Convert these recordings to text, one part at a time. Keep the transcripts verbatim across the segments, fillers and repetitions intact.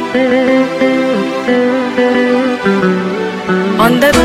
On the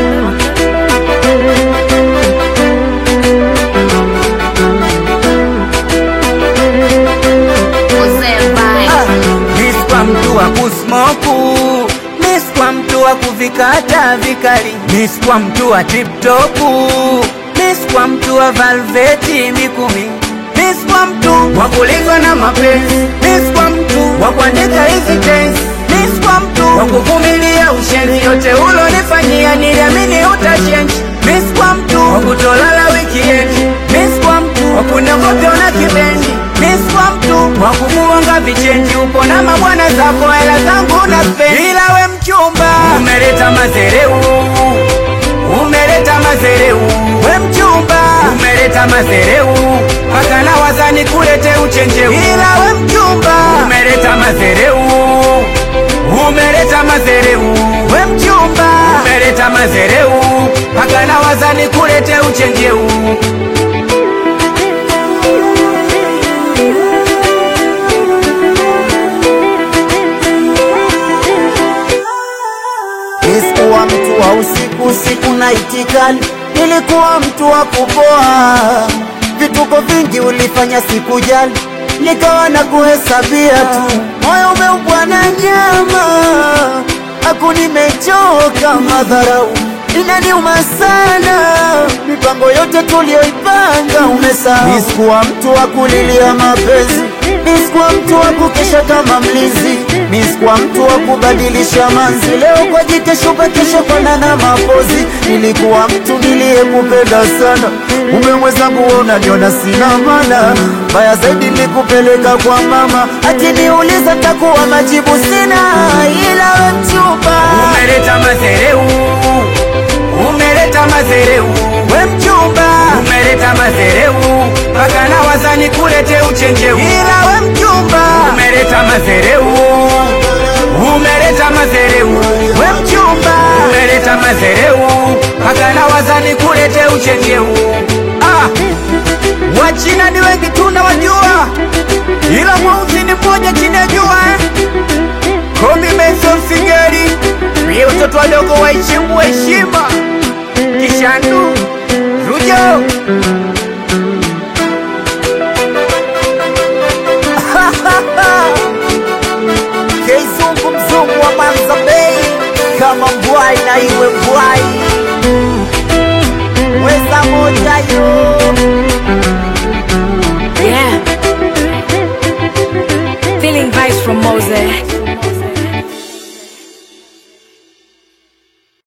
Miss kwa mtu wa kusmoku, Miss kwa mtu wa kuvikata vikali, Miss kwa mtu wa tip-topu, Miss kwa mtu wa valveti mikumi, Miss kwa mtu wa kulingwa na mapenzi, Miss kwa mtu wa kuandika hizi tense, Miss kwa mtu wa kuvumilia ushenzi, yote ulonifanyia niliamini utachange, Miss kwa mtu wa kutolala weekend, Miss kwa mtu wa kunogopya na kibendi, Miss kwa mtu wa kumuonga vichenji, upo na mabwana zako hela zangu na spend, ila we mchumba umeleta mazereu, umeleta mazereu, we mchumba umeleta mazereu, paka na wazani kulete uchenjeu, ila we mchumba umeleta mazereu, umeleta mazereu, we mchumba umeleta mazereu, paka na wazani kulete uchenjeu. Nisikuwa mtu wa usiku usiku na itikali, nilikuwa mtu wa kupoa, vituko vingi ulifanya sikujali, nikawa na kuhesabia tu, moyo umeubwa na nyama, aku nimechoka madharau, inaniuma sana, mipango yote tulioipanga umesahau. Nisikuwa mtu wa kulilia mapenzi, nisikuwa mtu wa kukesha kama mlinzi, nisikuwa mtu wa kubadilisha manzi, leo kwa jike shupa kesho kona na mapozi. Nilikuwa mtu niliyekupenda sana, ume mwenzangu unaniona sina maana, baya zaidi nilikupeleka kwa mama, akiniuliza takuwa majibu sina, ila we mchumba umeleta mazereu, umeleta mazereu, we mchumba umeleta mazereu, paka na wazani kulete uchenjeu, ila we mchumba umeleta mazereu, umeleta mazereu, we mchumba umeleta mazereu, paka na wazani kulete uchenjeu. Ah, wachina ni wengi tunawajua, ila mweusi ni mmoja chini ya jua eh? Komi Mason Sigeri, pia watoto wadogo waheshimu heshima, Kishandu Rujo Keizungu mzungu wa Manza Bay, kama mbwai na iwe mbwai, weza moja yo. yeah, feeling vibes from Mose.